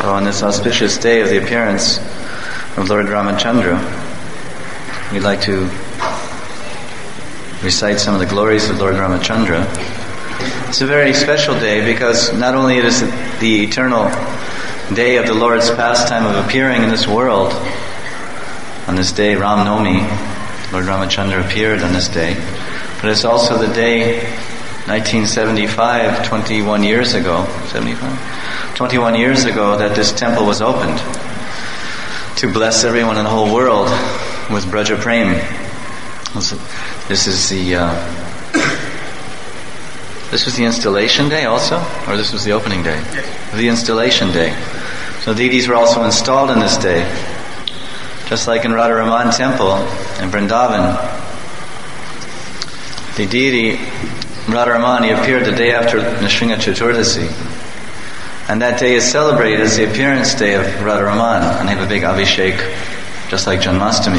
So on this auspicious day of the appearance of Lord Ramachandra, we'd like to recite some of the glories of Lord Ramachandra. It's a very special day because not only it is the eternal day of the Lord's pastime of appearing in this world, on this day, Ram Navami, Lord Ramachandra appeared on this day, but it's also the day, 1975, 21 years ago, 21 years ago that this temple was opened to bless everyone in the whole world with Braja Prem. This was the installation day also? Or this was the opening day? Yes. The installation day. So deities were also installed in this day. Just like in Radharaman temple in Vrindavan, the deity Radharaman, he appeared the day after Nrsimha Chaturdasi. And that day is celebrated as the appearance day of Radharaman. And they have a big Abhishek, just like Janmashtami.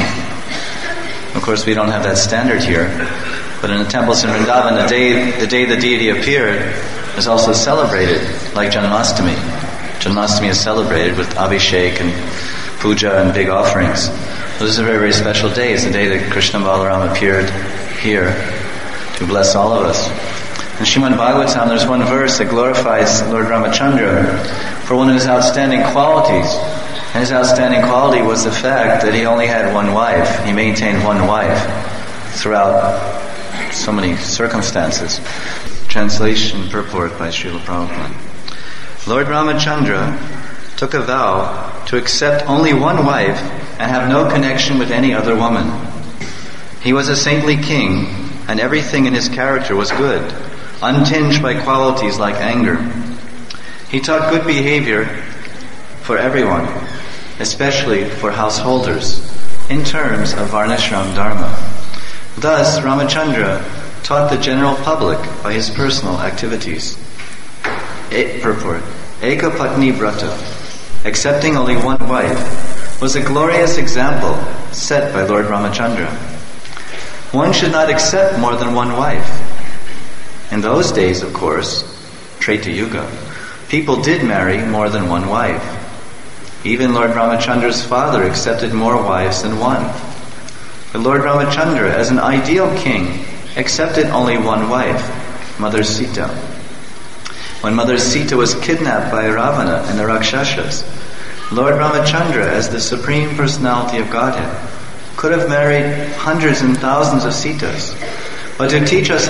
Of course, we don't have that standard here. But in the temples in Vrindavan, the day the deity appeared is also celebrated like Janmashtami. Janmashtami is celebrated with Abhishek and puja and big offerings. So this is a very, very special day. It's the day that Krishna Balaram appeared here to bless all of us. In Srimad Bhagavatam, there's one verse that glorifies Lord Ramachandra for one of his outstanding qualities. And his outstanding quality was the fact that he only had one wife. He maintained one wife throughout so many circumstances. Translation purport by Srila Prabhupada. Lord Ramachandra took a vow to accept only one wife and have no connection with any other woman. He was a saintly king, and everything in his character was good, untinged by qualities like anger. He taught good behavior for everyone, especially for householders, in terms of Varnashram Dharma. Thus, Ramachandra taught the general public by his personal activities. Purport. Eka Patni Vrata, accepting only one wife, was a glorious example set by Lord Ramachandra. One should not accept more than one wife. In those days, of course, Treta Yuga, people did marry more than one wife. Even Lord Ramachandra's father accepted more wives than one. But Lord Ramachandra, as an ideal king, accepted only one wife, Mother Sita. When Mother Sita was kidnapped by Ravana and the Rakshasas, Lord Ramachandra, as the Supreme Personality of Godhead, could have married hundreds and thousands of Sitas. But to teach us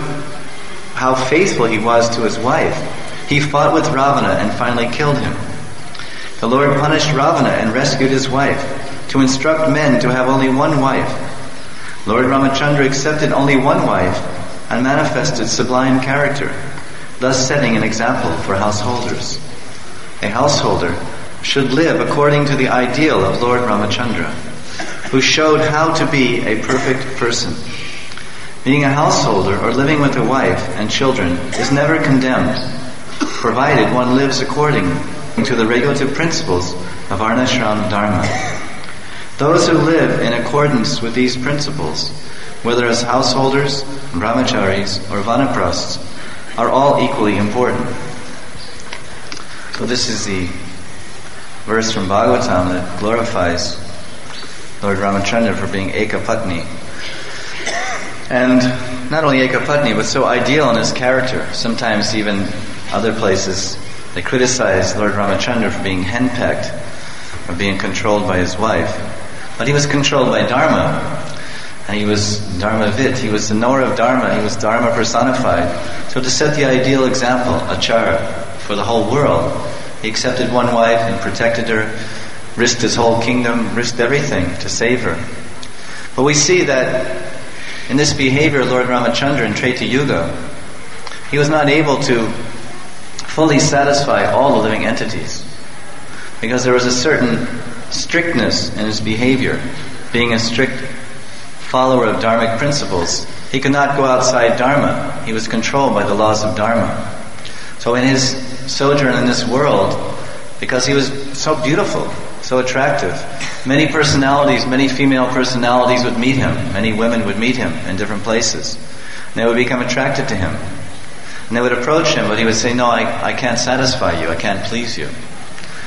how faithful he was to his wife, he fought with Ravana and finally killed him. The Lord punished Ravana and rescued his wife, to instruct men to have only one wife. Lord Ramachandra accepted only one wife and manifested sublime character, thus setting an example for householders. A householder should live according to the ideal of Lord Ramachandra, who showed how to be a perfect person. Being a householder or living with a wife and children is never condemned, provided one lives according to the regulative principles of Varnashram Dharma. Those who live in accordance with these principles, whether as householders, brahmacharis, or vanaprasts, are all equally important. So this is the verse from Bhagavatam that glorifies Lord Ramachandra for being Eka Patni. And not only Eka Patni, but so ideal in his character. Sometimes even other places, they criticize Lord Ramachandra for being henpecked, or being controlled by his wife. But he was controlled by Dharma, and he was Dharmavit, he was the knower of Dharma, he was Dharma personified. So to set the ideal example, Achara, for the whole world, he accepted one wife and protected her, risked his whole kingdom, risked everything to save her. But we see that in this behavior of Lord Ramachandra in Treta Yuga, he was not able to fully satisfy all the living entities, because there was a certain strictness in his behavior. Being a strict follower of dharmic principles, he could not go outside Dharma. He was controlled by the laws of Dharma. So in his sojourn in this world, because he was so beautiful, so attractive, many personalities, many female personalities would meet him. Many women would meet him in different places. And they would become attracted to him. And they would approach him, but he would say, no, I can't satisfy you, I can't please you.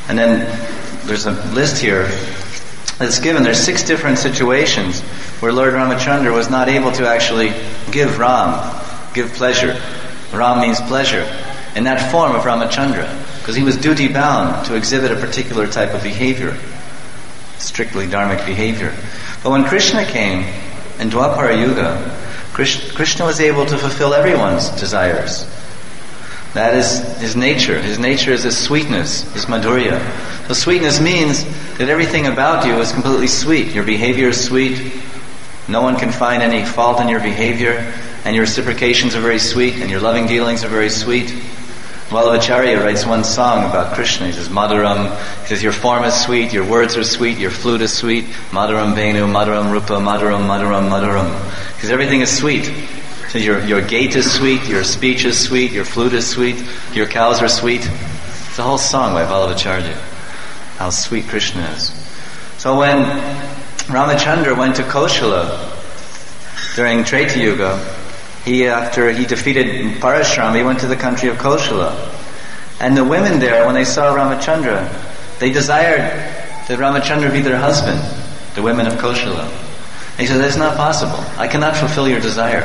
And then there's a list here that's given. There's 6 different situations where Lord Ramachandra was not able to actually give pleasure. Ram means pleasure. In that form of Ramachandra. Because he was duty bound to exhibit a particular type of behavior. Strictly dharmic behavior. But when Krishna came in Dwapara Yuga, Krishna was able to fulfill everyone's desires. That is his nature. His nature is his sweetness, his madhurya. So sweetness means that everything about you is completely sweet. Your behavior is sweet. No one can find any fault in your behavior. And your reciprocations are very sweet. And your loving dealings are very sweet. Vallabhacharya writes one song about Krishna. He says, Madhuram. He says, your form is sweet, your words are sweet, your flute is sweet. Madhuram Venu, Madhuram Rupa, Madhuram, Madhuram, Madhuram. Because everything is sweet. So your gait is sweet, your speech is sweet, your flute is sweet, your cows are sweet. It's a whole song by Vallabhacharya. How sweet Krishna is. So when Ramachandra went to Koshala during Treta Yuga, after he defeated Parashurama, he went to the country of Koshala. And the women there, when they saw Ramachandra, they desired that Ramachandra be their husband, the women of Koshala. And he said, that's not possible. I cannot fulfill your desire.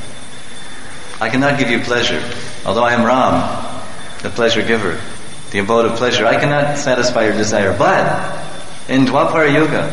I cannot give you pleasure. Although I am Ram, the pleasure giver, the abode of pleasure, I cannot satisfy your desire. But in Dwapara Yuga,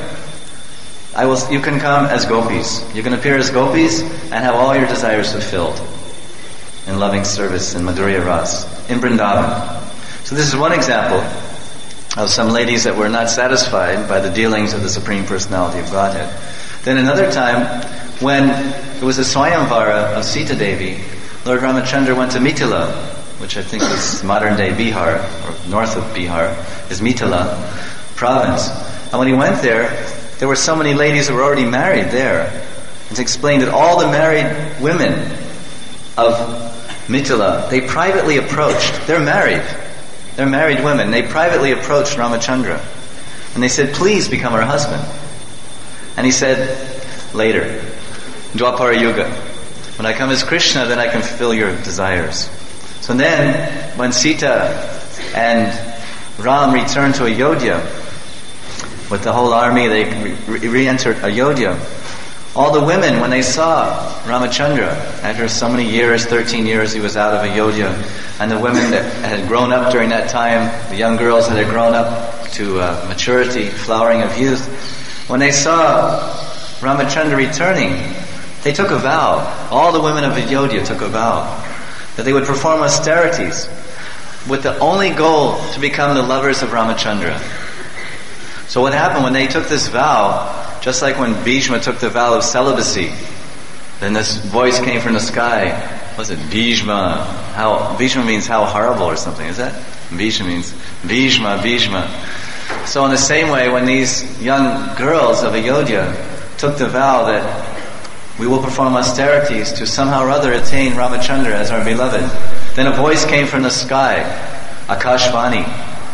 you can come as gopis. You can appear as gopis and have all your desires fulfilled in loving service in Madhurya Ras, in Vrindavan. So this is one example of some ladies that were not satisfied by the dealings of the Supreme Personality of Godhead. Then another time, when it was the Swayamvara of Sita Devi, Lord Ramachandra went to Mithila, which I think is modern-day Bihar, or north of Bihar, is Mithila province. And when he went there were so many ladies that were already married there. It's explained that all the married women of Mithila, they privately approached, they're married women, they privately approached Ramachandra. And they said, please become our husband. And he said, later, Dwapara Yuga, when I come as Krishna, then I can fulfill your desires. So then, when Sita and Ram returned to Ayodhya, with the whole army, they re-entered Ayodhya. All the women, when they saw Ramachandra, after so many years, 13 years he was out of Ayodhya, and the women that had grown up during that time, the young girls that had grown up to maturity, flowering of youth, when they saw Ramachandra returning, they took a vow. All the women of Ayodhya took a vow that they would perform austerities with the only goal to become the lovers of Ramachandra. So what happened when they took this vow, just like when Bhishma took the vow of celibacy, then this voice came from the sky. What was it? Bhishma. Bhishma means how horrible or something, is that? Bhishma means Bhishma, Bhishma. So in the same way, when these young girls of Ayodhya took the vow that we will perform austerities to somehow or other attain Ramachandra as our beloved, then a voice came from the sky, Akashvani,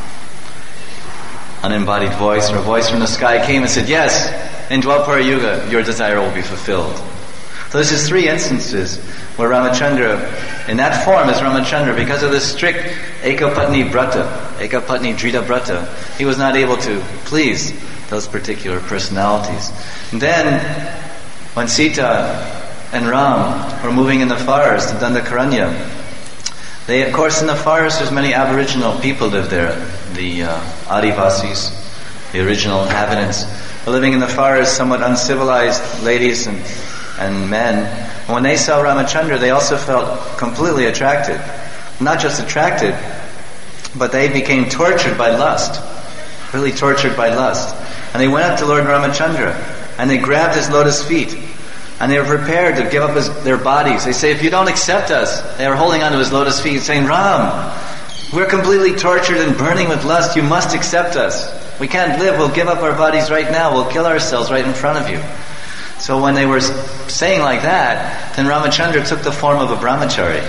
unembodied voice, or a voice from the sky came and said, yes, in Dwapara Yuga, your desire will be fulfilled. So this is 3 instances where Ramachandra, in that form as Ramachandra, because of the strict Ekapatni Brata, Ekapatni Drita Brata, he was not able to please those particular personalities. And then, when Sita and Ram were moving in the forest, the Dandakaranya, of course in the forest there's many aboriginal people live there, the Adivasis, the original inhabitants, were living in the forest, somewhat uncivilized ladies and men. And when they saw Ramachandra, they also felt completely attracted. Not just attracted, but they became tortured by lust. Really tortured by lust. And they went up to Lord Ramachandra, and they grabbed his lotus feet. And they were prepared to give up their bodies. They say, if you don't accept us, they are holding onto his lotus feet saying, Ram, we're completely tortured and burning with lust. You must accept us. We can't live. We'll give up our bodies right now. We'll kill ourselves right in front of you. So when they were saying like that, then Ramachandra took the form of a brahmachari.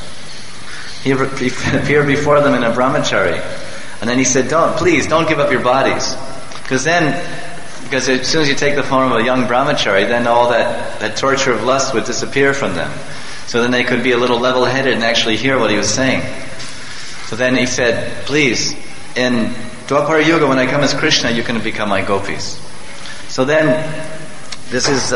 He appeared before them in a brahmachari. And then he said, please don't give up your bodies. Because as soon as you take the form of a young brahmachari, then all that torture of lust would disappear from them. So then they could be a little level-headed and actually hear what he was saying. So then he said, please, in Dwapara Yuga, when I come as Krishna, you can become my gopis. So then, this is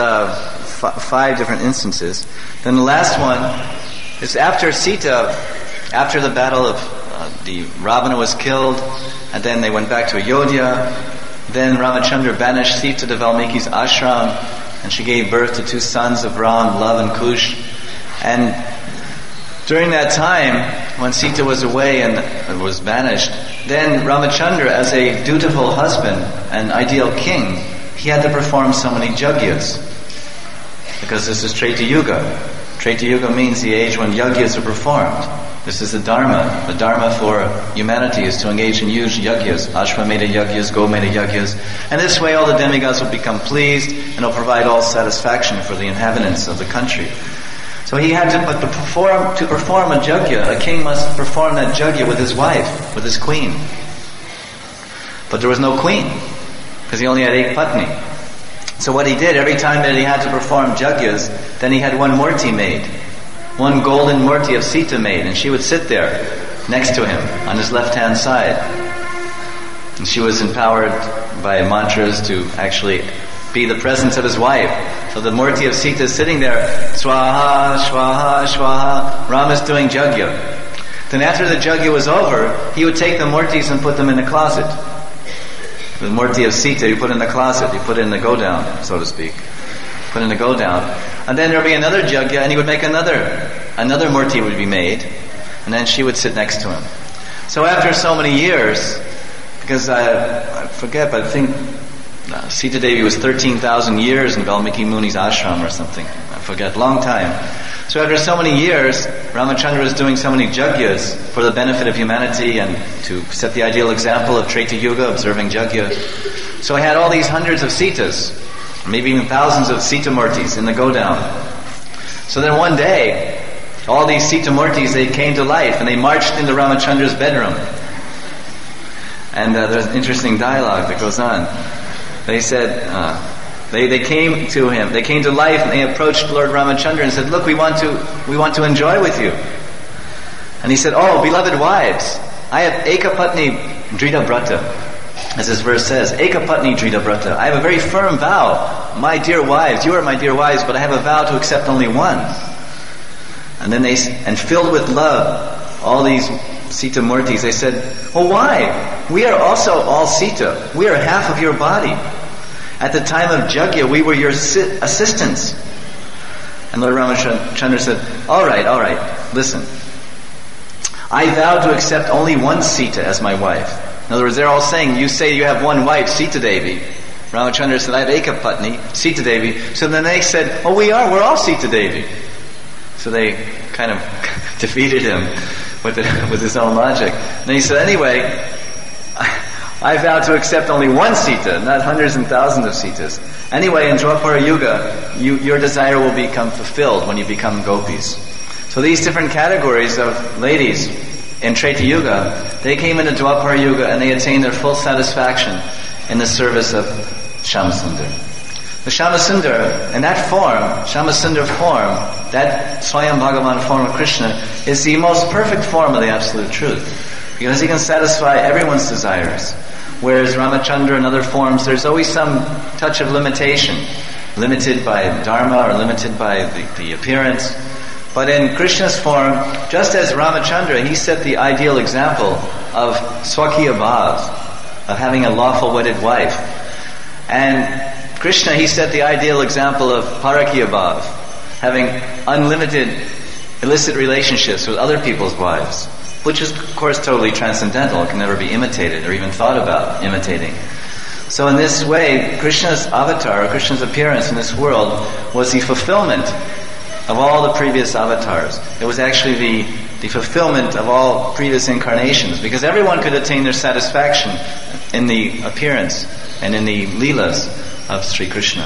5 different instances. Then the last one is after Sita, after the battle of the Ravana was killed, and then they went back to Ayodhya. Then Ramachandra banished Sita to Valmiki's ashram, and she gave birth to 2 sons of Ram, Lava and Kush. And during that time, when Sita was away and was banished, then Ramachandra, as a dutiful husband and ideal king, he had to perform so many yagyas. Because this is Treta Yuga. Treta Yuga means the age when yagyas are performed. This is the Dharma. The Dharma for humanity is to engage in huge yagyas, Ashwamedha yagyas, Gomedha yagyas. And this way all the demigods will become pleased and will provide all satisfaction for the inhabitants of the country. So he had to perform a yagya, a king must perform that yagya with his wife, with his queen. But there was no queen, because he only had Ekpatni. So what he did, every time that he had to perform yagyas, then he had one murti made. One golden murti of Sita made, and she would sit there next to him on his left-hand side. And she was empowered by mantras to actually be the presence of his wife. So the murti of Sita is sitting there, swaha, swaha, swaha. Ram is doing yagya. Then after the yagya was over, he would take the murtis and put them in the closet. The murti of Sita you put in the closet, you put it in the go-down, so to speak. Put in the go-down. And then there would be another yagya, and he would make another murti would be made, and then she would sit next to him. So after so many years, because I forget, but I think Sita Devi was 13,000 years in Valmiki Muni's ashram or something. I forget, long time. So after so many years, Ramachandra was doing so many yagyas for the benefit of humanity and to set the ideal example of Treta Yuga, observing yagya. So he had all these hundreds of Sitas, maybe even thousands of Sita Murtis in the go-down. So then one day, all these Sita Murtis, they came to life and they marched into Ramachandra's bedroom. And there's an interesting dialogue that goes on. They said, they came to him, they came to life and they approached Lord Ramachandra and said, look, we want to enjoy with you. And he said, oh, beloved wives, I have Ekapatni Drita Brata. As this verse says, Ekapatni Drita Brata. I have a very firm vow. My dear wives, you are my dear wives, but I have a vow to accept only one. And then and filled with love, all these Sita Murtis, they said, well, why? We are also all Sita. We are half of your body. At the time of yagya, we were your assistants. And Lord Ramachandra said, all right, listen. I vow to accept only one Sita as my wife. In other words, they're all saying, you say you have one wife, Sita Devi. Ramachandra said, I have Ekapatni, Sita Devi. So then they said, oh, we're all Sita Devi. So they kind of defeated him with his own logic. And he said, anyway, I vow to accept only one Sita, not hundreds and thousands of Sitas. Anyway, in Dwapara Yuga, your desire will become fulfilled when you become gopis. So these different categories of ladies in Treta Yuga, they came into Dwapara Yuga and they attained their full satisfaction in the service of Shyamasundar. The Shyamasundar, in that form, Shyamasundar form, that Swayam Bhagavan form of Krishna, is the most perfect form of the Absolute Truth. Because he can satisfy everyone's desires. Whereas Ramachandra and other forms, there's always some touch of limitation. Limited by Dharma or limited by the appearance. But in Krishna's form, just as Ramachandra, he set the ideal example of Swakiya Bhav, of having a lawful wedded wife. And Krishna, he set the ideal example of Parakiya Bhav, having unlimited illicit relationships with other people's wives, which is, of course, totally transcendental. It can never be imitated or even thought about imitating. So in this way, Krishna's avatar, or Krishna's appearance in this world, was the fulfillment of all the previous avatars. It was actually the fulfillment of all previous incarnations, because everyone could attain their satisfaction in the appearance and in the leelas of Sri Krishna.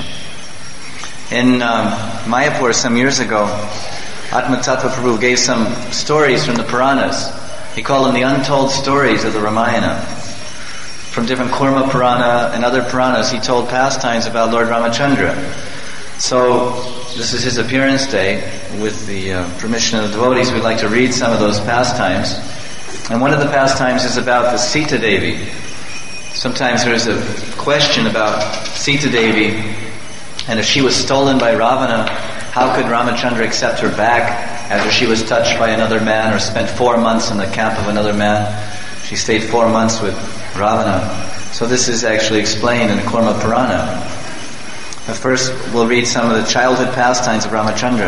In Mayapur some years ago, Atma Tattva Prabhu gave some stories from the Puranas. He called them the untold stories of the Ramayana. From different Kurma Purana and other Puranas, he told pastimes about Lord Ramachandra. So, this is his appearance day. With the permission of the devotees, we'd like to read some of those pastimes. And one of the pastimes is about the Sita Devi. Sometimes there's a question about Sita Devi, and if she was stolen by Ravana, how could Ramachandra accept her back after she was touched by another man or spent 4 months in the camp of another man? She stayed 4 months with Ravana. So this is actually explained in the Kurma Purana. But first we'll read some of the childhood pastimes of Ramachandra.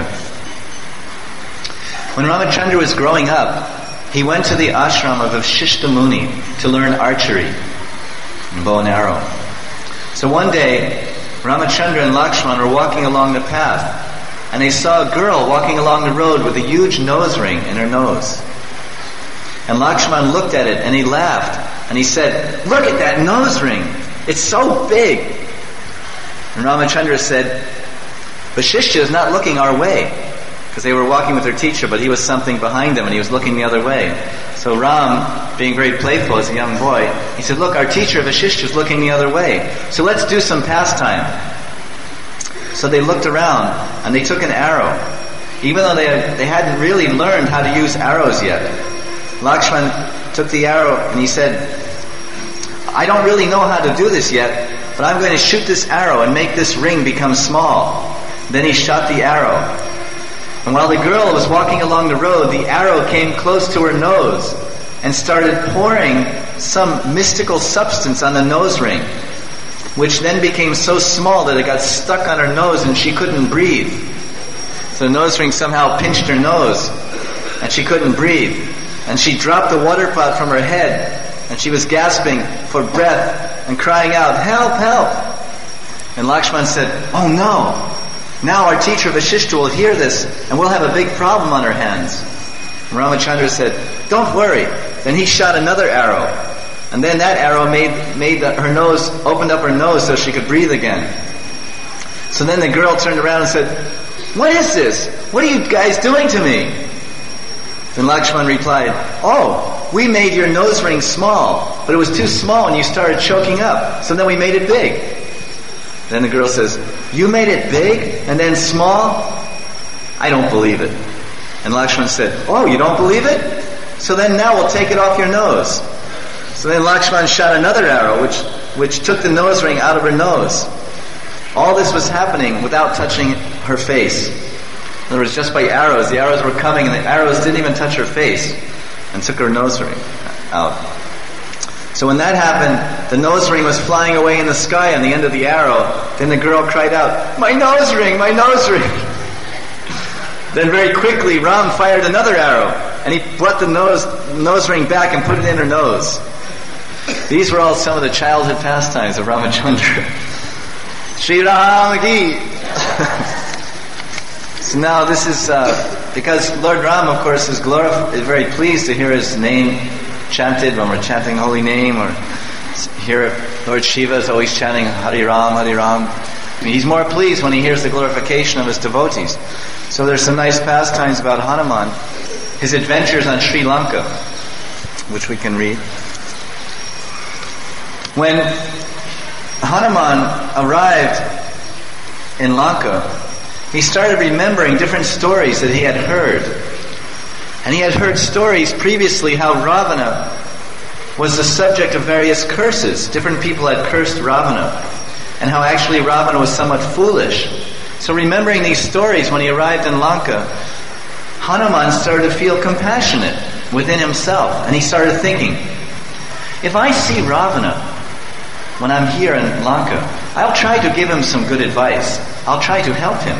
When Ramachandra was growing up, he went to the ashram of Vasishtha Muni to learn archery, bow and arrow. So one day, Ramachandra and Lakshman were walking along the path, and they saw a girl walking along the road with a huge nose ring in her nose. And Lakshman looked at it and he laughed, and he said, "Look at that nose ring! It's so big!" And Ramachandra said, "Vasishtha is not looking our way," because they were walking with their teacher, but he was something behind them and he was looking the other way. So Ram, being very playful as a young boy, he said, "Look, our teacher Vasishtha is looking the other way. So let's do some pastime." So they looked around and they took an arrow, even though they hadn't really learned how to use arrows yet. Lakshman took the arrow and he said, "I don't really know how to do this yet, but I'm going to shoot this arrow and make this ring become small." Then he shot the arrow. And while the girl was walking along the road, the arrow came close to her nose and started pouring some mystical substance on the nose ring, which then became so small that it got stuck on her nose and she couldn't breathe. So the nose ring somehow pinched her nose and she couldn't breathe. And she dropped the water pot from her head and she was gasping for breath and crying out, "Help, help!" And Lakshman said, "Oh no! Now our teacher Vasishtha will hear this and we'll have a big problem on our hands." And Ramachandra said, "Don't worry." Then he shot another arrow. And then that arrow her nose, opened up her nose so she could breathe again. So then the girl turned around and said, "What is this? What are you guys doing to me?" Then Lakshman replied, "Oh, we made your nose ring small, but it was too small and you started choking up. So then we made it big." Then the girl says, "You made it big and then small? I don't believe it." And Lakshman said, "Oh, you don't believe it? So then now we'll take it off your nose." So then Lakshman shot another arrow which took the nose ring out of her nose. All this was happening without touching her face. In other words, just by arrows. The arrows were coming and the arrows didn't even touch her face and took her nose ring out. So when that happened, the nose ring was flying away in the sky on the end of the arrow. Then the girl cried out, "My nose ring, my nose ring!" Then very quickly Ram fired another arrow and he brought the nose ring back and put it in her nose. These were all some of the childhood pastimes of Ramachandra. Shri Ram ki! So now this is because Lord Ram, of course, is very pleased to hear his name chanted when we're chanting holy name, or hear Lord Shiva is always chanting Hari Ram, Hari Ram. I mean, he's more pleased when he hears the glorification of his devotees. So there's some nice pastimes about Hanuman, his adventures on Sri Lanka, which we can read. When Hanuman arrived in Lanka, he started remembering different stories that he had heard. And he had heard stories previously how Ravana was the subject of various curses. Different people had cursed Ravana. And how actually Ravana was somewhat foolish. So remembering these stories when he arrived in Lanka, Hanuman started to feel compassionate within himself. And he started thinking, if I see Ravana when I'm here in Lanka, I'll try to give him some good advice. I'll try to help him.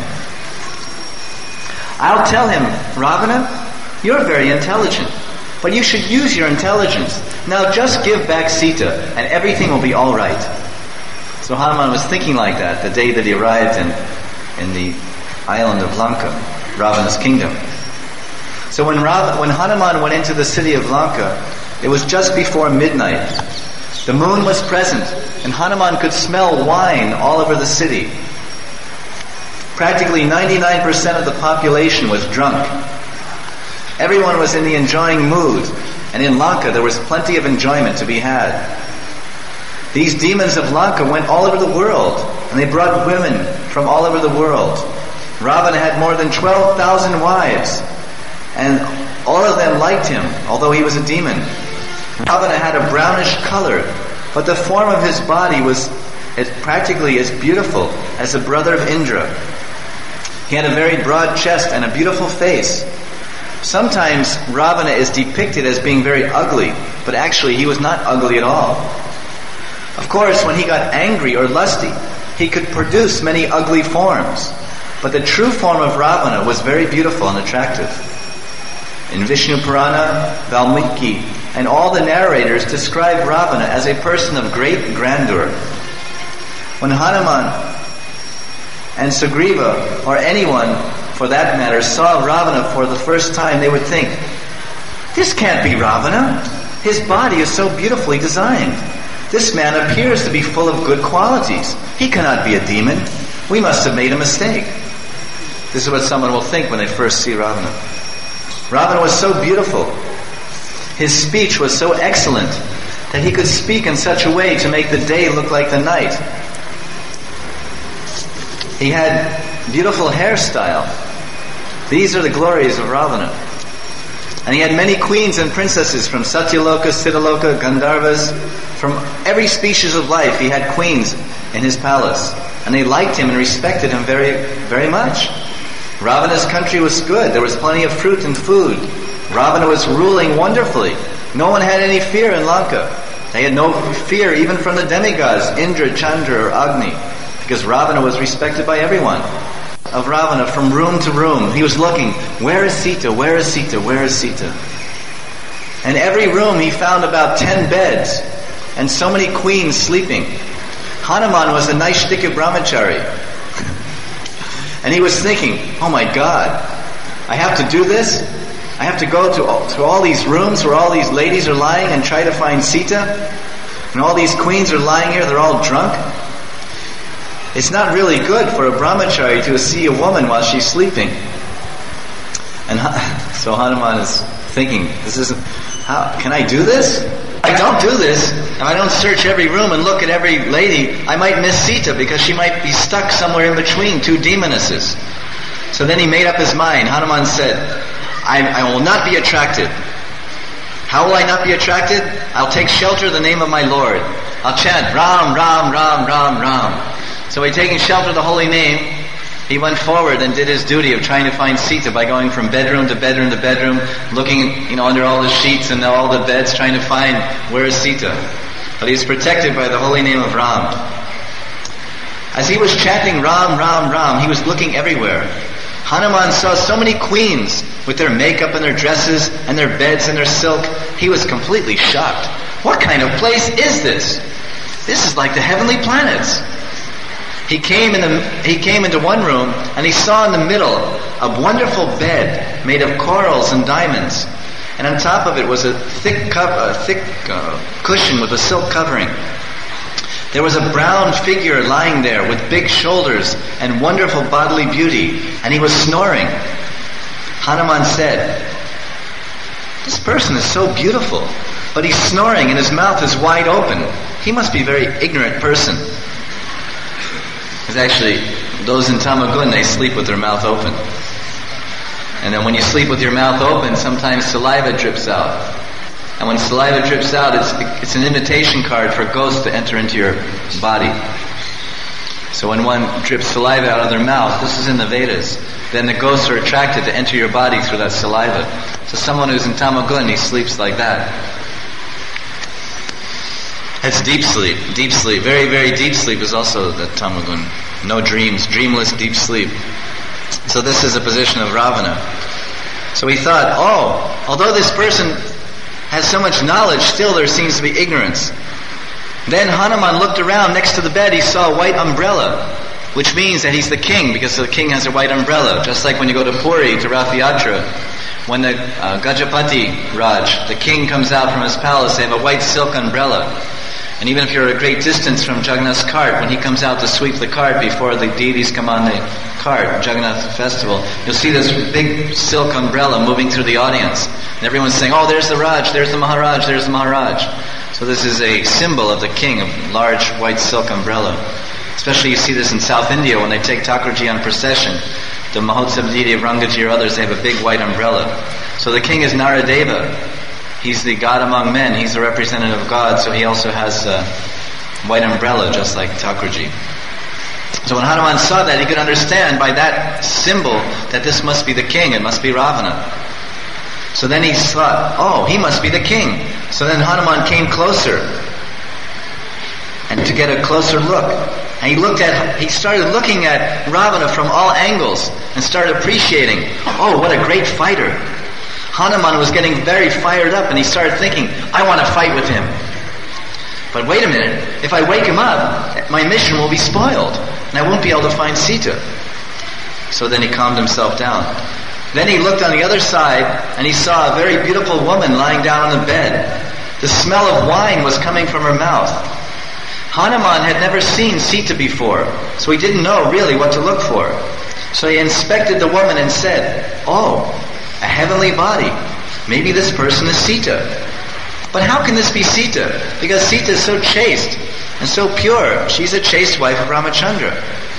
I'll tell him, Ravana, you're very intelligent, but you should use your intelligence. Now just give back Sita and everything will be all right. So Hanuman was thinking like that the day that he arrived in the island of Lanka, Ravana's kingdom. So when Hanuman went into the city of Lanka, it was just before midnight. The moon was present and Hanuman could smell wine all over the city. Practically 99% of the population was drunk. Everyone was in the enjoying mood, and in Lanka there was plenty of enjoyment to be had. These demons of Lanka went all over the world, and they brought women from all over the world. Ravana had more than 12,000 wives, and all of them liked him, although he was a demon. Ravana had a brownish color, but the form of his body was practically as beautiful as the brother of Indra. He had a very broad chest and a beautiful face. Sometimes Ravana is depicted as being very ugly, but actually he was not ugly at all. Of course, when he got angry or lusty, he could produce many ugly forms, but the true form of Ravana was very beautiful and attractive. In Vishnu Purana, Valmiki, and all the narrators describe Ravana as a person of great grandeur. When Hanuman and Sugriva, or anyone for that matter, saw Ravana for the first time, they would think, "This can't be Ravana. His body is so beautifully designed. This man appears to be full of good qualities. He cannot be a demon. We must have made a mistake." This is what someone will think when they first see Ravana. Ravana was so beautiful. His speech was so excellent that he could speak in such a way to make the day look like the night. He had beautiful hairstyle. These are the glories of Ravana. And he had many queens and princesses from Satyaloka, Siddhaloka, Gandharvas. From every species of life he had queens in his palace. And they liked him and respected him very, very much. Ravana's country was good. There was plenty of fruit and food. Ravana was ruling wonderfully. No one had any fear in Lanka. They had no fear even from the demigods, Indra, Chandra, or Agni, because Ravana was respected by everyone. Of Ravana, from room to room, he was looking, where is Sita, where is Sita, where is Sita? In every room he found about 10 beds, and so many queens sleeping. Hanuman was a Naishtika brahmachari. And he was thinking, oh my God, I have to do this? I have to go to all these rooms where all these ladies are lying and try to find Sita? And all these queens are lying here, they're all drunk? It's not really good for a brahmachari to see a woman while she's sleeping. And so Hanuman is thinking, how can I do this? If I don't do this, if I don't search every room and look at every lady, I might miss Sita because she might be stuck somewhere in between two demonesses. So then he made up his mind. Hanuman said, I will not be attracted. How will I not be attracted? I'll take shelter in the name of my Lord. I'll chant Ram, Ram, Ram, Ram, Ram. So he, taking shelter of the holy name, he went forward and did his duty of trying to find Sita by going from bedroom to bedroom to bedroom, looking, under all the sheets and all the beds, trying to find where is Sita. But he was protected by the holy name of Ram. As he was chanting Ram, Ram, Ram, he was looking everywhere. Hanuman saw so many queens with their makeup and their dresses and their beds and their silk. He was completely shocked. What kind of place is this? This is like the heavenly planets. He came into one room and he saw in the middle a wonderful bed made of corals and diamonds, and on top of it was a thick cushion with a silk covering. There was a brown figure lying there with big shoulders and wonderful bodily beauty, and he was snoring. Hanuman said, "This person is so beautiful, but he's snoring and his mouth is wide open. He must be a very ignorant person." Because actually, those in Tamagun, they sleep with their mouth open. And then when you sleep with your mouth open, sometimes saliva drips out. And when saliva drips out, it's an invitation card for ghosts to enter into your body. So when one drips saliva out of their mouth, this is in the Vedas, then the ghosts are attracted to enter your body through that saliva. So someone who's in Tamagun, he sleeps like that. It's deep sleep. Deep sleep. Very, very deep sleep is also the Tamagun. No dreams. Dreamless deep sleep. So this is the position of Ravana. So he thought, although this person has so much knowledge, still there seems to be ignorance. Then Hanuman looked around. Next to the bed he saw a white umbrella, which means that he's the king, because the king has a white umbrella. Just like when you go to Puri, to Rath Yatra, when the Gajapati Raj, the king, comes out from his palace, they have a white silk umbrella. And even if you're at a great distance from Jagannath's cart, when he comes out to sweep the cart before the deities come on the cart, Jagannath festival, you'll see this big silk umbrella moving through the audience. And everyone's saying, oh, there's the Raj, there's the Maharaj, there's the Maharaj. So this is a symbol of the king, a large white silk umbrella. Especially you see this in South India when they take Thakurji on procession. The Mahotsav deity of Rangaji or others, they have a big white umbrella. So the king is Naradeva. he's the God among men. He's the representative of God, so he also has a white umbrella, just like Thakurji. So when Hanuman saw that, he could understand by that symbol that this must be the king, it must be Ravana. So then he thought, oh, he must be the king. So then Hanuman came closer, and to get a closer look. And he started looking at Ravana from all angles, and started appreciating, oh, what a great fighter. Hanuman was getting very fired up, and he started thinking, I want to fight with him. But wait a minute, if I wake him up, my mission will be spoiled, and I won't be able to find Sita. So then he calmed himself down. Then he looked on the other side, and he saw a very beautiful woman lying down on the bed. The smell of wine was coming from her mouth. Hanuman had never seen Sita before, so he didn't know really what to look for. So he inspected the woman and said, oh, a heavenly body. Maybe this person is Sita. But how can this be Sita? Because Sita is so chaste and so pure. She's a chaste wife of Ramachandra.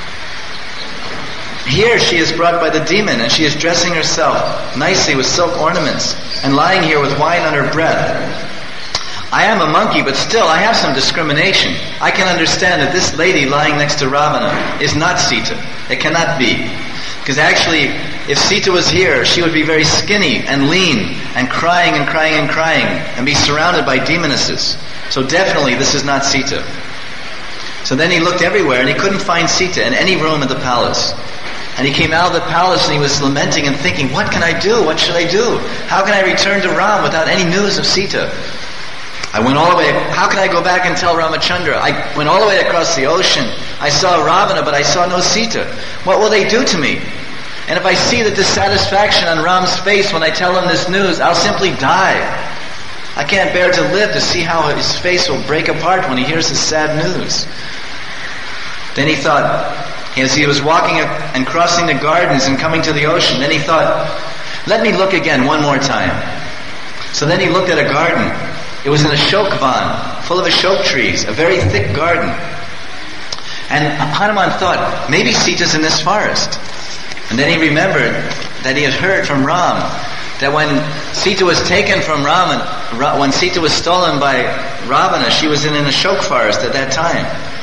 Here she is brought by the demon, and she is dressing herself nicely with silk ornaments and lying here with wine on her breath. I am a monkey, but still I have some discrimination. I can understand that this lady lying next to Ravana is not Sita. It cannot be. Because actually, if Sita was here, she would be very skinny and lean and crying and crying and crying and be surrounded by demonesses. So definitely this is not Sita. So then he looked everywhere and he couldn't find Sita in any room of the palace. And he came out of the palace and he was lamenting and thinking, what can I do? What should I do? How can I return to Ram without any news of Sita? I went all the way, how can I go back and tell Ramachandra? I went all the way across the ocean. I saw Ravana, but I saw no Sita. What will they do to me? And if I see the dissatisfaction on Ram's face when I tell him this news, I'll simply die. I can't bear to live to see how his face will break apart when he hears this sad news. Then he thought, as he was walking and crossing the gardens and coming to the ocean, then he thought, let me look again one more time. So then he looked at a garden. It was an Ashok Van, full of Ashok trees, a very thick garden. And Hanuman thought, maybe Sita's in this forest. And then he remembered that he had heard from Ram that when Sita was taken from Ram, and when Sita was stolen by Ravana, she was in an Ashok forest at that time.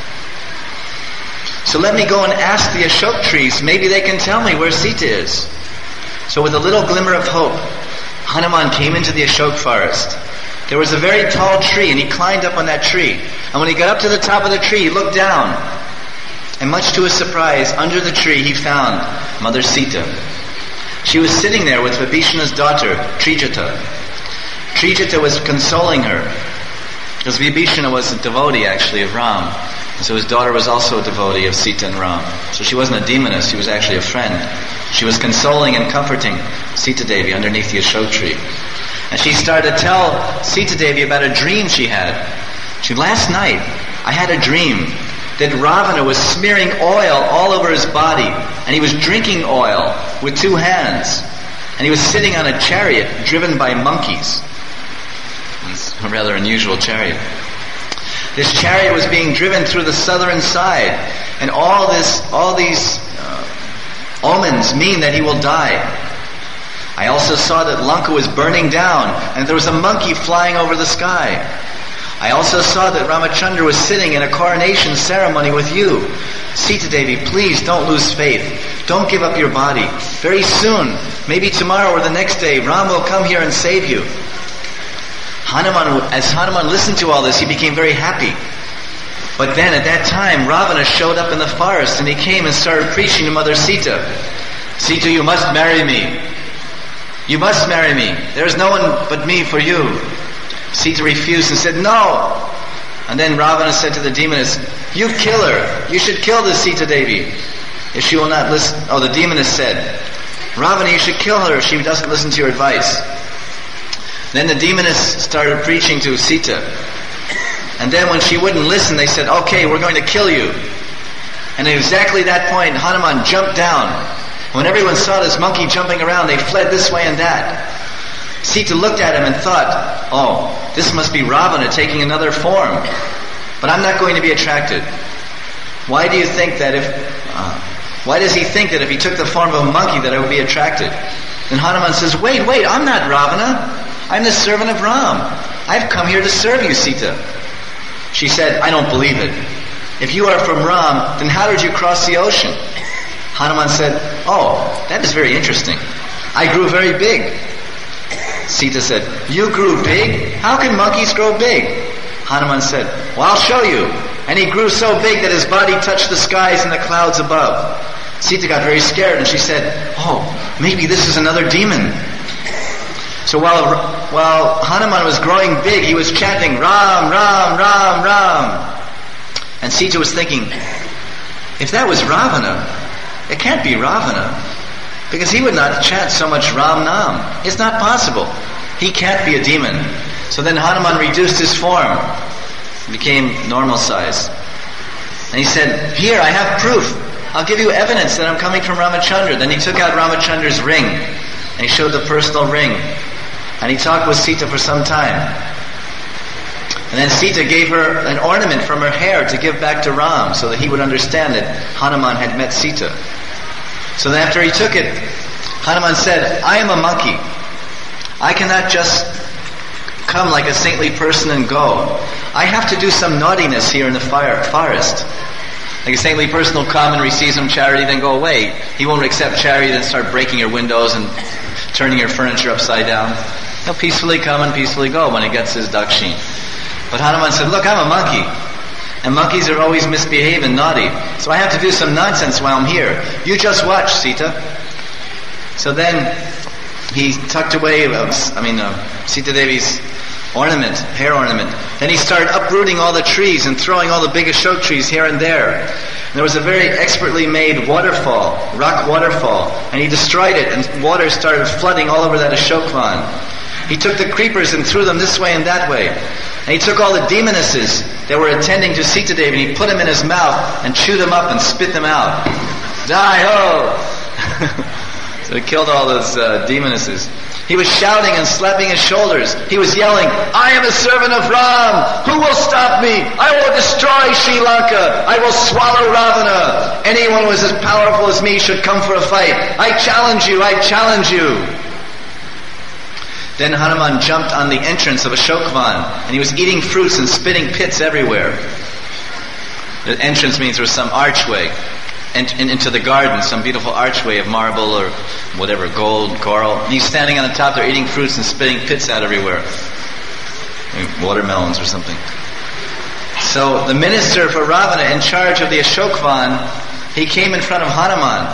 So let me go and ask the Ashok trees, maybe they can tell me where Sita is. So with a little glimmer of hope, Hanuman came into the Ashok forest. There was a very tall tree, and he climbed up on that tree. And when he got up to the top of the tree, he looked down. And much to his surprise, under the tree he found Mother Sita. She was sitting there with Vibhishana's daughter, Trijata. Trijata was consoling her, because Vibhishana was a devotee actually of Ram. And so his daughter was also a devotee of Sita and Ram. So she wasn't a demoness, she was actually a friend. She was consoling and comforting Sita Devi underneath the Ashok tree. And she started to tell Sita Devi about a dream she had. Last night, I had a dream that Ravana was smearing oil all over his body, and he was drinking oil with 2 hands. And he was sitting on a chariot driven by monkeys. It's a rather unusual chariot. This chariot was being driven through the southern side, and all these omens mean that he will die. I also saw that Lanka was burning down, and there was a monkey flying over the sky. I also saw that Ramachandra was sitting in a coronation ceremony with you. Sita Devi, please don't lose faith. Don't give up your body. Very soon, maybe tomorrow or the next day, Ram will come here and save you. As Hanuman listened to all this, he became very happy. But then at that time, Ravana showed up in the forest, and he came and started preaching to Mother Sita. Sita, you must marry me. You must marry me. There is no one but me for you. Sita refused and said, no. And then Ravana said to the demoness, you kill her. You should kill this Sita Devi. If she will not listen. Oh, the demoness said, Ravana, you should kill her if she doesn't listen to your advice. Then the demoness started preaching to Sita. And then when she wouldn't listen, they said, okay, we're going to kill you. And at exactly that point, Hanuman jumped down. When everyone saw this monkey jumping around, they fled this way and that. Sita looked at him and thought, oh, this must be Ravana taking another form. But I'm not going to be attracted. Why does he think that if he took the form of a monkey that I would be attracted? Then Hanuman says, wait, I'm not Ravana. I'm the servant of Ram. I've come here to serve you, Sita. She said, I don't believe it. If you are from Ram, then how did you cross the ocean? Hanuman said, oh, that is very interesting. I grew very big. Sita said, you grew big? How can monkeys grow big? Hanuman said, well, I'll show you. And he grew so big that his body touched the skies and the clouds above. Sita got very scared and she said, oh, maybe this is another demon. So while Hanuman was growing big, he was chanting, Ram, Ram, Ram, Ram. And Sita was thinking, if that was Ravana, it can't be Ravana, because he would not chant so much Ram Nam. It's not possible. He can't be a demon. So then Hanuman reduced his form, became normal size. And he said, here, I have proof. I'll give you evidence that I'm coming from Ramachandra. Then he took out Ramachandra's ring, and he showed the personal ring. And he talked with Sita for some time. And then Sita gave her an ornament from her hair to give back to Ram, so that he would understand that Hanuman had met Sita. So then after he took it, Hanuman said, I am a monkey. I cannot just come like a saintly person and go. I have to do some naughtiness here in the forest. Like a saintly person will come and receive some charity, then go away. He won't accept charity, then start breaking your windows and turning your furniture upside down. He'll peacefully come and peacefully go when he gets his dakshin. But Hanuman said, look, I'm a monkey. And monkeys are always misbehaved and naughty. So I have to do some nonsense while I'm here. You just watch, Sita. So then he tucked away Sita Devi's ornament, hair ornament. Then he started uprooting all the trees and throwing all the big Ashok trees here and there. And there was a very expertly made waterfall, rock waterfall, and he destroyed it, and water started flooding all over that Ashokvan. He took the creepers and threw them this way and that way. And he took all the demonesses that were attending to Sita Devi and he put them in his mouth and chewed them up and spit them out. Die ho! So he killed all those demonesses. He was shouting and slapping his shoulders. He was yelling, I am a servant of Ram. Who will stop me? I will destroy Sri Lanka. I will swallow Ravana. Anyone who is as powerful as me should come for a fight. I challenge you. I challenge you. Then Hanuman jumped on the entrance of Ashokvan, and he was eating fruits and spitting pits everywhere. The entrance means there was some archway into the garden, some beautiful archway of marble or whatever, gold, coral. And he's standing on the top there eating fruits and spitting pits out everywhere. Watermelons or something. So the minister for Ravana in charge of the Ashokvan, he came in front of Hanuman.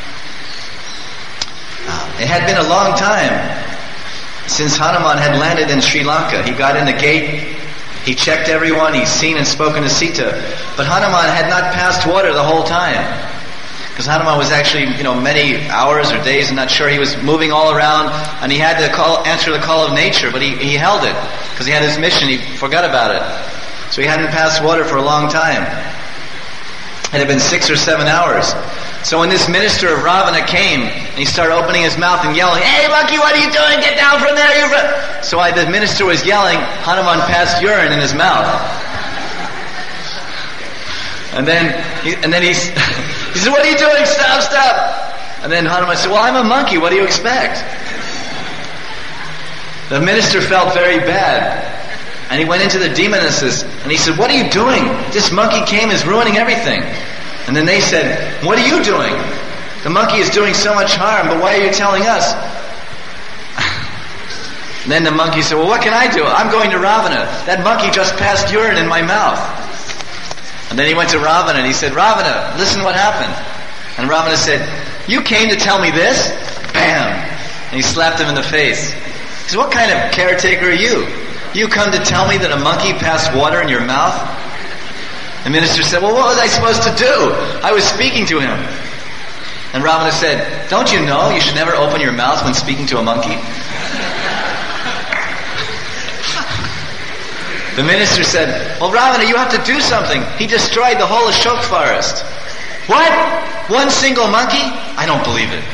It had been a long time since Hanuman had landed in Sri Lanka. He got in the gate, he checked everyone, he's seen and spoken to Sita. But Hanuman had not passed water the whole time. Because Hanuman was actually, many hours or days, I'm not sure. He was moving all around, and he had to answer the call of nature, but he held it. Because he had his mission, he forgot about it. So he hadn't passed water for a long time. It had been 6 or 7 hours. So when this minister of Ravana came, and he started opening his mouth and yelling, hey monkey, what are you doing? Get down from there! So the minister was yelling, Hanuman passed urine in his mouth. And then he said, what are you doing? Stop! And then Hanuman said, well, I'm a monkey, what do you expect? The minister felt very bad. And he went into the demonesses, and he said, what are you doing? This monkey came is ruining everything. And then they said, what are you doing? The monkey is doing so much harm, but why are you telling us? And then the monkey said, well, what can I do? I'm going to Ravana. That monkey just passed urine in my mouth. And then he went to Ravana and he said, Ravana, listen what happened. And Ravana said, you came to tell me this? Bam! And he slapped him in the face. He said, what kind of caretaker are you? You come to tell me that a monkey passed water in your mouth? The minister said, well, what was I supposed to do? I was speaking to him. And Ravana said, don't you know you should never open your mouth when speaking to a monkey? The minister said, well, Ravana, you have to do something. He destroyed the whole Ashok forest. What? One single monkey? I don't believe it.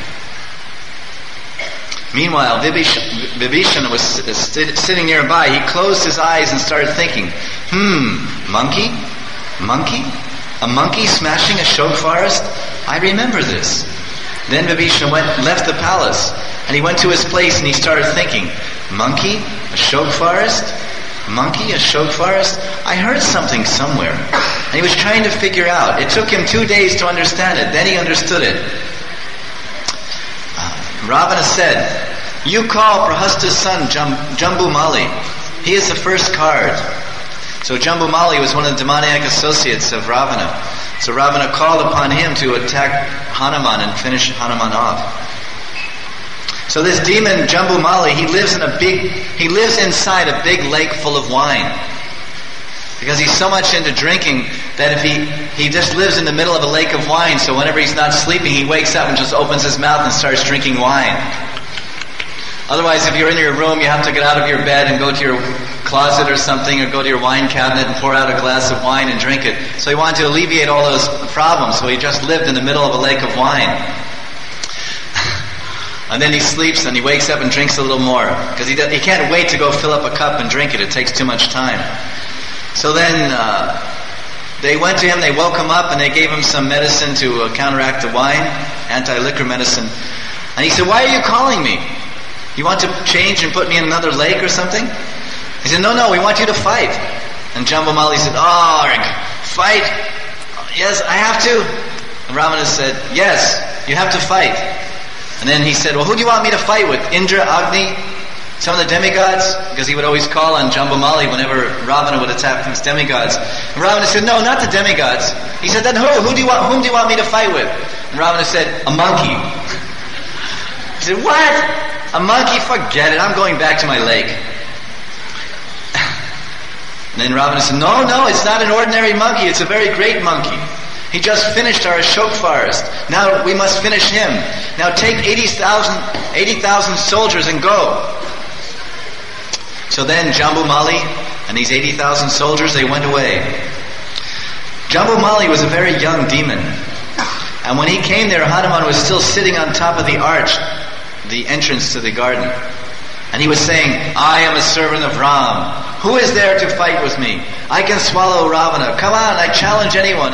Meanwhile, Vibhishana was sitting nearby. He closed his eyes and started thinking, monkey? Monkey? A monkey smashing a Ashok forest? I remember this. Then Vibhishana left the palace, and he went to his place and he started thinking, Monkey? Ashok forest? Monkey? Ashok forest? I heard something somewhere. And he was trying to figure out. It took him 2 days to understand it. Then he understood it. Ravana said, you call Prahasta's son Jambumali. He is the first card. So Jambumali was one of the demoniac associates of Ravana. So Ravana called upon him to attack Hanuman and finish Hanuman off. So this demon Jambumali, he lives inside a big lake full of wine. Because he's so much into drinking that if he just lives in the middle of a lake of wine, so whenever he's not sleeping, he wakes up and just opens his mouth and starts drinking wine. Otherwise, if you're in your room, you have to get out of your bed and go to your closet or something, or go to your wine cabinet and pour out a glass of wine and drink it. So he wanted to alleviate all those problems, so he just lived in the middle of a lake of wine. And then he sleeps and he wakes up and drinks a little more, because he can't wait to go fill up a cup and drink it. It takes too much time. So then they went to him, they woke him up, and they gave him some medicine to counteract the wine, anti-liquor medicine. And he said, why are you calling me? You want to change and put me in another lake or something? He said, no, we want you to fight. And Jambumali said, fight? Yes, I have to. And Ravana said, yes, you have to fight. And then he said, well, who do you want me to fight with? Indra, Agni, some of the demigods? Because he would always call on Jambumali whenever Ravana would attack these demigods. And Ravana said, no, not the demigods. He said, then whom do you want me to fight with? And Ravana said, a monkey. He said, what? A monkey? Forget it. I'm going back to my lake. And then Ravana said, no, it's not an ordinary monkey. It's a very great monkey. He just finished our Ashok forest. Now we must finish him. Now take 80,000 soldiers and go. So then Jambumali and these 80,000 soldiers, they went away. Jambumali was a very young demon. And when he came there, Hanuman was still sitting on top of the arch, the entrance to the garden. And he was saying, I am a servant of Ram. Who is there to fight with me? I can swallow Ravana. Come on, I challenge anyone.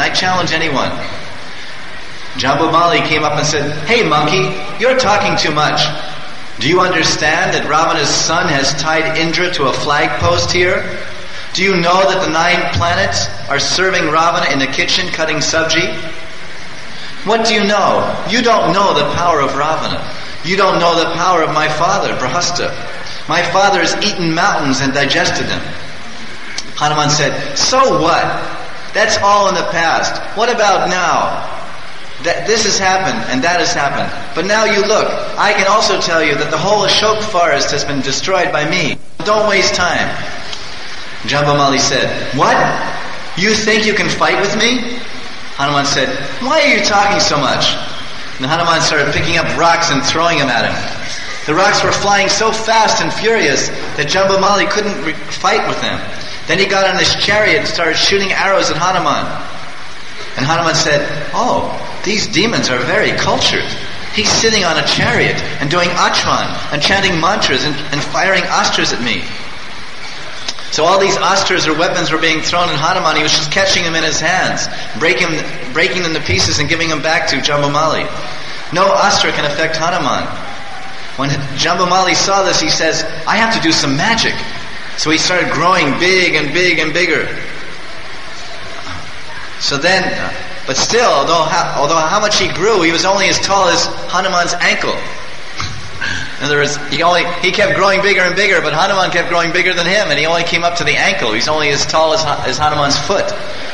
Jambumali came up and said, hey monkey, you're talking too much. Do you understand that Ravana's son has tied Indra to a flagpost here? Do you know that the 9 planets are serving Ravana in the kitchen cutting sabji? What do you know? You don't know the power of Ravana. You don't know the power of my father, Prahasta. My father has eaten mountains and digested them. Hanuman said, so what? That's all in the past. What about now? This has happened and that has happened. But now you look, I can also tell you that the whole Ashok forest has been destroyed by me. Don't waste time. Jambumali said, what? You think you can fight with me? Hanuman said, why are you talking so much? And Hanuman started picking up rocks and throwing them at him. The rocks were flying so fast and furious that Jambumali couldn't fight with them. Then he got on his chariot and started shooting arrows at Hanuman. And Hanuman said, oh, these demons are very cultured. He's sitting on a chariot and doing achman and chanting mantras and firing astras at me. So all these astras or weapons were being thrown at Hanuman. He was just catching them in his hands, breaking them to pieces and giving them back to Jambumali. No astra can affect Hanuman. When Jambumali saw this, he says, I have to do some magic. So he started growing big and big and bigger. So then, but still, although how much he grew, he was only as tall as Hanuman's ankle. In other words, he kept growing bigger and bigger, but Hanuman kept growing bigger than him, and he only came up to the ankle. He's only as tall as Hanuman's foot.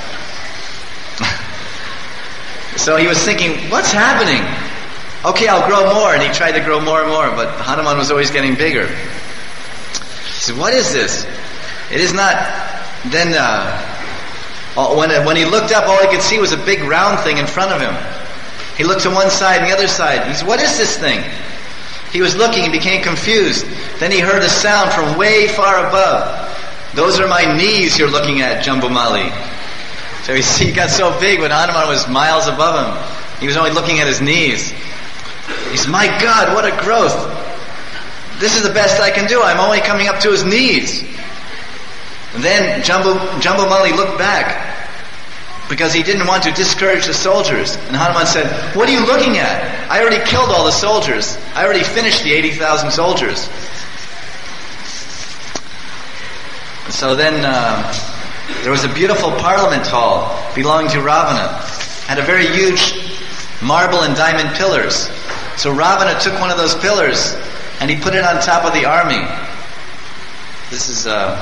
So he was thinking, what's happening? Okay, I'll grow more, and he tried to grow more and more, but Hanuman was always getting bigger. He said, what is this? It is not. Then when he looked up, all he could see was a big round thing in front of him. He looked to one side and the other side. He said, what is this thing? He was looking and became confused. Then he heard a sound from way far above. Those are my knees you're looking at, Jambumali. So he got so big when Hanuman was miles above him. He was only looking at his knees. He said, my God, what a growth. This is the best I can do. I'm only coming up to his knees. And then Jambumali looked back because he didn't want to discourage the soldiers. And Hanuman said, what are you looking at? I already killed all the soldiers. I already finished the 80,000 soldiers. So then there was a beautiful parliament hall belonging to Ravana. Had a very huge marble and diamond pillars. So Ravana took one of those pillars and he put it on top of the army. This is on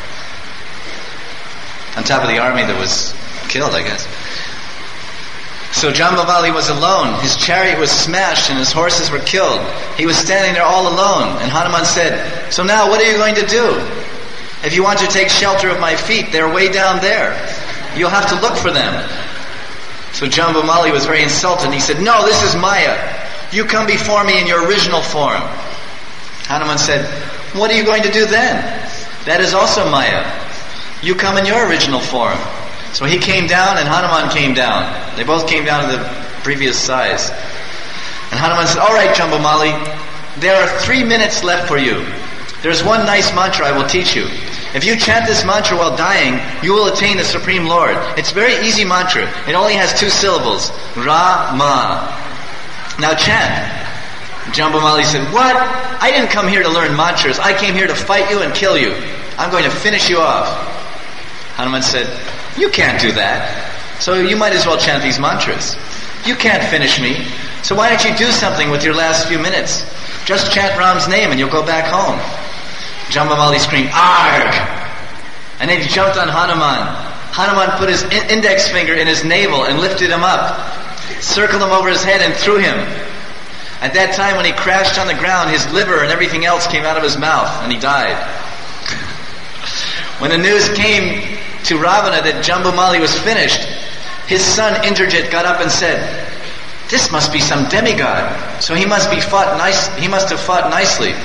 top of the army that was killed, I guess. So Jambavali was alone. His chariot was smashed and his horses were killed. He was standing there all alone. And Hanuman said, "So now what are you going to do? If you want to take shelter of my feet, they're way down there. You'll have to look for them." So Jambavali was very insulted. He said, "No, this is Maya. You come before me in your original form." Hanuman said, "What are you going to do then? That is also Maya. You come in your original form." So he came down and Hanuman came down. They both came down to the previous size. And Hanuman said, "All right, Jambavali, there are 3 minutes left for you. There's one nice mantra I will teach you. If you chant this mantra while dying, you will attain the Supreme Lord. It's a very easy mantra. It only has 2 syllables. Ra-ma. Now chant." Jambavali said, "What? I didn't come here to learn mantras. I came here to fight you and kill you. I'm going to finish you off." Hanuman said, "You can't do that. So you might as well chant these mantras. You can't finish me. So why don't you do something with your last few minutes? Just chant Ram's name and you'll go back home." Jambavali screamed, "Arg!" And then he jumped on Hanuman. Hanuman put his index finger in his navel and lifted him up, circled him over his head and threw him. At that time when he crashed on the ground, his liver and everything else came out of his mouth and he died. When the news came to Ravana that Jambavali was finished, his son Indrajit got up and said, "This must be some demigod. So he must have fought nicely.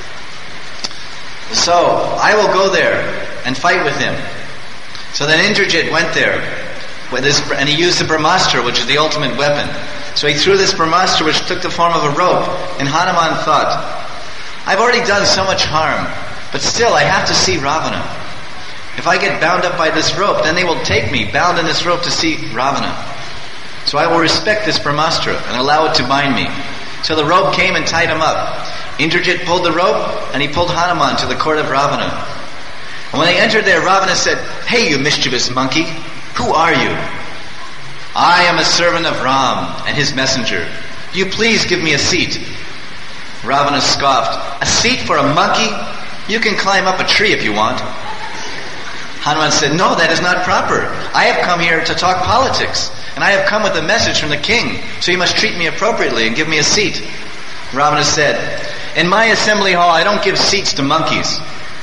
So I will go there and fight with him." So then Indrajit went there and he used the Brahmastra, which is the ultimate weapon. So he threw this Brahmastra, which took the form of a rope, and Hanuman thought, "I've already done so much harm, but still I have to see Ravana. If I get bound up by this rope, then they will take me bound in this rope to see Ravana. So I will respect this Brahmastra and allow it to bind me." So the rope came and tied him up. Indrajit pulled the rope and he pulled Hanuman to the court of Ravana. And when they entered there, Ravana said, "Hey, you mischievous monkey, who are you?" "I am a servant of Ram and his messenger. You please give me a seat." Ravana scoffed, "A seat for a monkey? You can climb up a tree if you want." Hanuman said, "No, that is not proper. I have come here to talk politics, and I have come with a message from the king, so you must treat me appropriately and give me a seat." Ravana said, "In my assembly hall, I don't give seats to monkeys."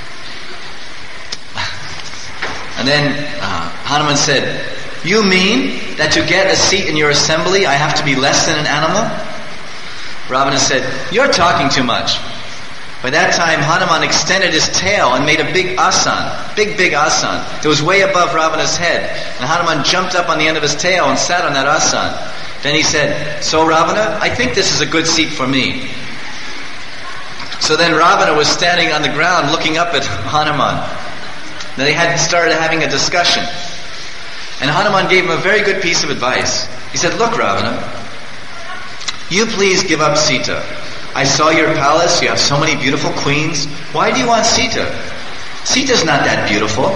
And then Hanuman said, "You mean that to get a seat in your assembly, I have to be less than an animal?" Ravana said, "You're talking too much." By that time, Hanuman extended his tail and made a big asan, big asan. It was way above Ravana's head. And Hanuman jumped up on the end of his tail and sat on that asan. Then he said, "So Ravana, I think this is a good seat for me." So then Ravana was standing on the ground looking up at Hanuman. Then they had started having a discussion. And Hanuman gave him a very good piece of advice. He said, "Look, Ravana, you please give up Sita. I saw your palace, you have so many beautiful queens. Why do you want Sita? Sita's not that beautiful.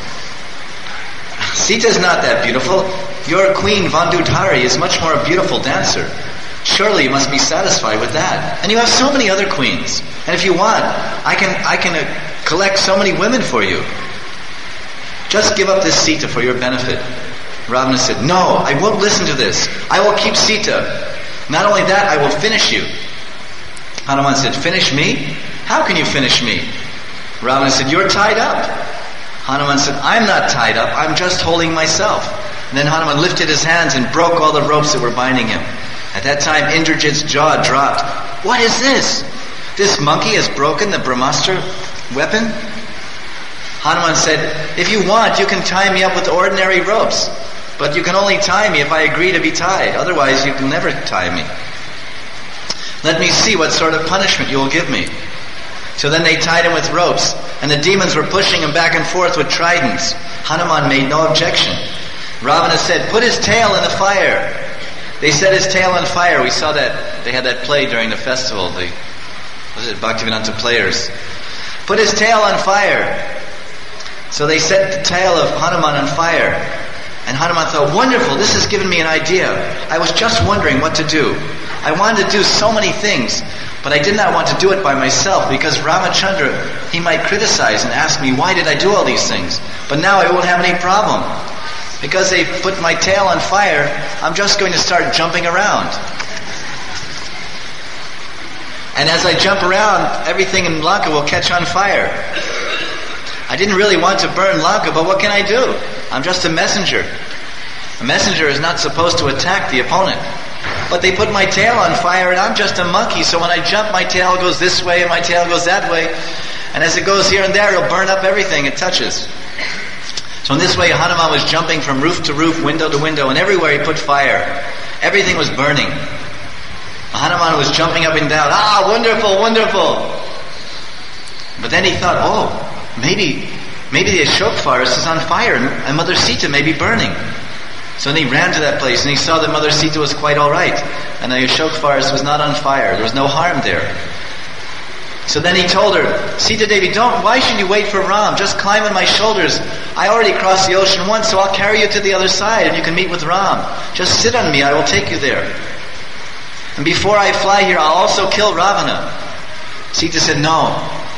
Sita's not that beautiful. Your queen Vandudhari is much more a beautiful dancer. Surely you must be satisfied with that. And you have so many other queens. And if you want, I can collect so many women for you. Just give up this Sita for your benefit." Ravana said, "No, I won't listen to this. I will keep Sita. Not only that, I will finish you." Hanuman said, "Finish me? How can you finish me?" Ravana said, "You're tied up." Hanuman said, "I'm not tied up. I'm just holding myself." And then Hanuman lifted his hands and broke all the ropes that were binding him. At that time, Indrajit's jaw dropped. "What is this? This monkey has broken the Brahmastra weapon?" Hanuman said, "If you want, you can tie me up with ordinary ropes. But you can only tie me if I agree to be tied. Otherwise, you can never tie me. Let me see what sort of punishment you will give me." So then they tied him with ropes, and the demons were pushing him back and forth with tridents. Hanuman made no objection. Ravana said, "Put his tail in the fire." They set his tail on fire. We saw that they had that play during the festival, Bhaktivedanta Players. Put his tail on fire. So they set the tail of Hanuman on fire. And Hanuman thought, wonderful, this has given me an idea. I was just wondering what to do. I wanted to do so many things, but I did not want to do it by myself because Ramachandra, he might criticize and ask me, why did I do all these things? But now I won't have any problem. Because they put my tail on fire, I'm just going to start jumping around. And as I jump around, everything in Lanka will catch on fire. I didn't really want to burn Lanka, but what can I do? I'm just a messenger. A messenger is not supposed to attack the opponent. But they put my tail on fire and I'm just a monkey, so when I jump, my tail goes this way and my tail goes that way. And as it goes here and there, it'll burn up everything it touches. So in this way, Hanuman was jumping from roof to roof, window to window, and everywhere he put fire. Everything was burning. Hanuman was jumping up and down. Ah, wonderful, wonderful. But then he thought, maybe the Ashok forest is on fire and Mother Sita may be burning. So then he ran to that place and he saw that Mother Sita was quite alright. And the Ashok forest was not on fire. There was no harm there. So then he told her, Sita Devi, why should you wait for Ram? Just climb on my shoulders. I already crossed the ocean once, so I'll carry you to the other side and you can meet with Ram. Just sit on me, I will take you there. And before I fly here, I'll also kill Ravana. Sita said, no.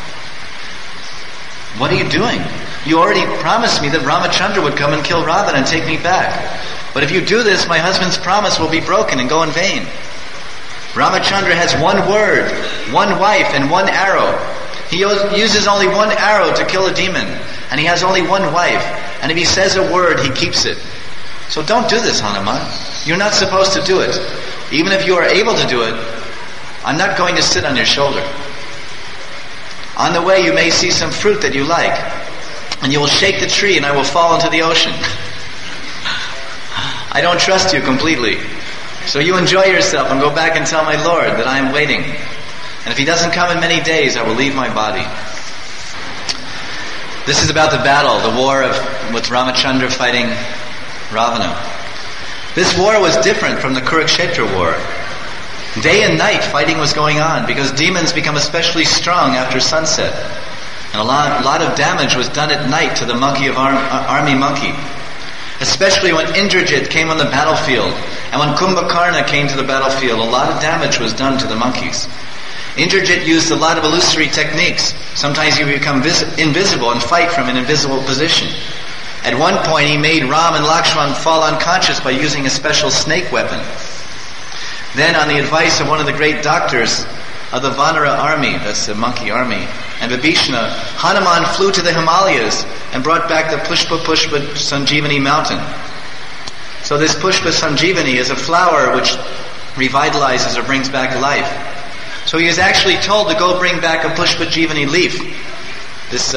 What are you doing? You already promised me that Ramachandra would come and kill Ravana and take me back. But if you do this, my husband's promise will be broken and go in vain. Ramachandra has one word, one wife, and one arrow. He uses only one arrow to kill a demon, and he has only one wife. And if he says a word, he keeps it. So don't do this, Hanuman. You're not supposed to do it. Even if you are able to do it, I'm not going to sit on your shoulder. On the way, you may see some fruit that you like, and you will shake the tree, and I will fall into the ocean. I don't trust you completely. So you enjoy yourself and go back and tell my Lord that I am waiting. And if he doesn't come in many days, I will leave my body. This is about the battle, the war with Ramachandra fighting Ravana. This war was different from the Kurukshetra war. Day and night fighting was going on because demons become especially strong after sunset. And a lot of damage was done at night to the monkey of army monkey. Especially when Indrajit came on the battlefield and when Kumbhakarna came to the battlefield, a lot of damage was done to the monkeys. Indrajit used a lot of illusory techniques. Sometimes he would become invisible and fight from an invisible position. At one point he made Ram and Lakshman fall unconscious by using a special snake weapon. Then on the advice of one of the great doctors of the Vanara army, that's the monkey army, and Vibhishana, Hanuman flew to the Himalayas and brought back the Pushpa Sanjeevani mountain. So this Pushpa Sanjeevani is a flower which revitalizes or brings back life. So he was actually told to go bring back a Pushpa Jeevani leaf. This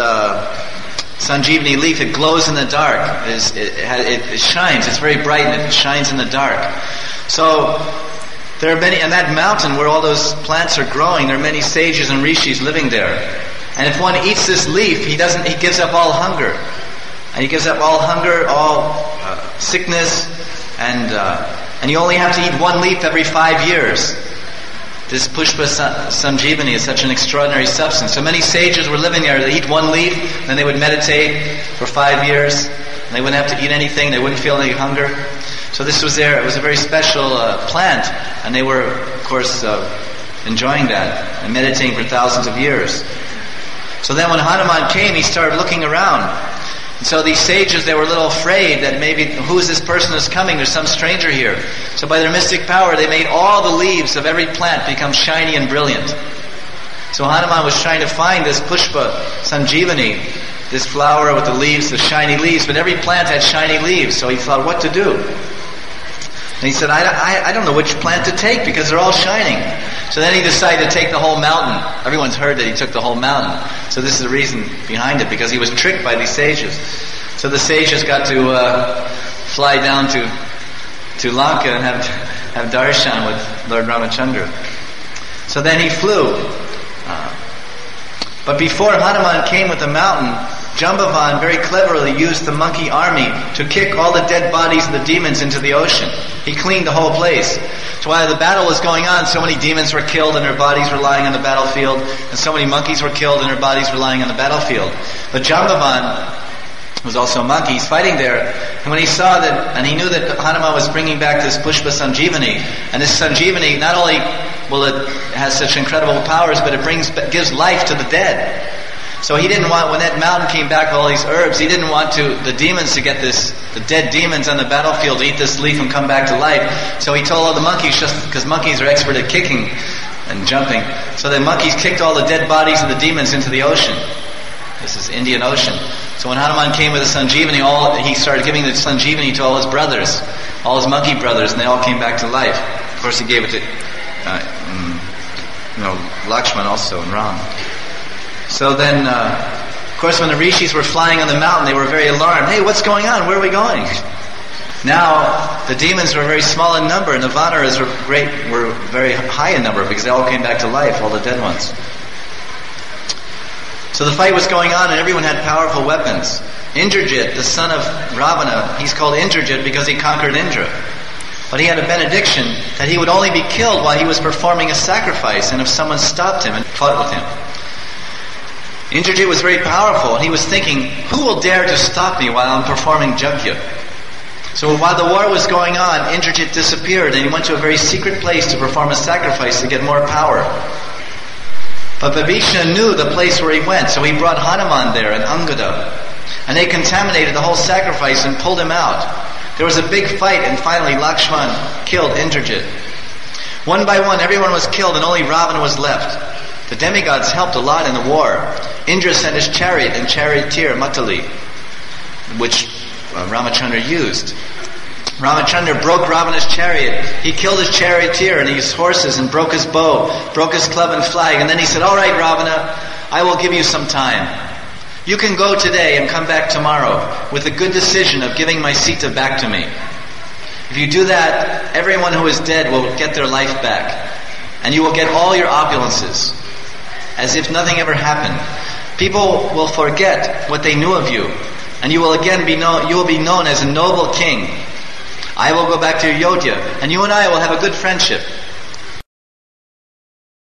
Sanjeevani leaf, it glows in the dark. It shines, it's very bright and it shines in the dark. So there are many, and that mountain where all those plants are growing, there are many sages and rishis living there. And if one eats this leaf, he gives up all hunger. And he gives up all hunger, all sickness, and you only have to eat one leaf every 5 years. This Pushpa Sanjeevani is such an extraordinary substance. So many sages were living there. They eat one leaf, then they would meditate for 5 years, and they wouldn't have to eat anything, they wouldn't feel any hunger. So this was there. It was a very special plant, and they were, of course, enjoying that and meditating for thousands of years. So then when Hanuman came, he started looking around. And so these sages, they were a little afraid that maybe, who is this person who's coming? There's some stranger here. So by their mystic power, they made all the leaves of every plant become shiny and brilliant. So Hanuman was trying to find this Pushpa Sanjeevani, this flower with the leaves, the shiny leaves, but every plant had shiny leaves, so he thought what to do. And he said, I don't know which plant to take because they're all shining. So then he decided to take the whole mountain. Everyone's heard that he took the whole mountain. So this is the reason behind it, because he was tricked by these sages. So the sages got to fly down to Lanka and have darshan with Lord Ramachandra. So then he flew. But before Hanuman came with the mountain, Jambavan very cleverly used the monkey army to kick all the dead bodies of the demons into the ocean. He cleaned the whole place. So while the battle was going on, so many demons were killed and their bodies were lying on the battlefield, and so many monkeys were killed and their bodies were lying on the battlefield. But Jambavan, was also a monkey. He's fighting there, and when he saw that, and he knew that Hanuman was bringing back this Pushpa Sanjeevani, and this Sanjeevani, not only will it has such incredible powers, but it gives life to the dead. So he didn't want, when that mountain came back with all these herbs, he didn't want the demons to get the dead demons on the battlefield to eat this leaf and come back to life. So he told all the monkeys, just because monkeys are expert at kicking and jumping, so the monkeys kicked all the dead bodies of the demons into the ocean. This is Indian Ocean. So when Hanuman came with the Sanjeevani, he started giving the Sanjeevani to all his brothers, all his monkey brothers, and they all came back to life. Of course, he gave it to Lakshman also and Ram. So then, of course, when the rishis were flying on the mountain, they were very alarmed. Hey, what's going on? Where are we going? Now, the demons were very small in number, and the Vanaras were very high in number, because they all came back to life, all the dead ones. So the fight was going on, and everyone had powerful weapons. Indrajit, the son of Ravana, he's called Indrajit because he conquered Indra. But he had a benediction that he would only be killed while he was performing a sacrifice, and if someone stopped him and fought with him. Indrajit was very powerful, and he was thinking, who will dare to stop me while I'm performing Yajna? So while the war was going on, Indrajit disappeared, and he went to a very secret place to perform a sacrifice to get more power. But Vibhishana knew the place where he went, so he brought Hanuman there and Angada. And they contaminated the whole sacrifice and pulled him out. There was a big fight, and finally Lakshman killed Indrajit. One by one, everyone was killed, and only Ravana was left. The demigods helped a lot in the war. Indra sent his chariot and charioteer Matali, which Ramachandra used. Ramachandra broke Ravana's chariot. He killed his charioteer and his horses and broke his bow, broke his club and flag, and then he said, all right, Ravana, I will give you some time. You can go today and come back tomorrow with the good decision of giving my Sita back to me. If you do that, everyone who is dead will get their life back, and you will get all your opulences, as if nothing ever happened. People will forget what they knew of you, and you will again be known as a noble king. I will go back to Ayodhya, and you and I will have a good friendship.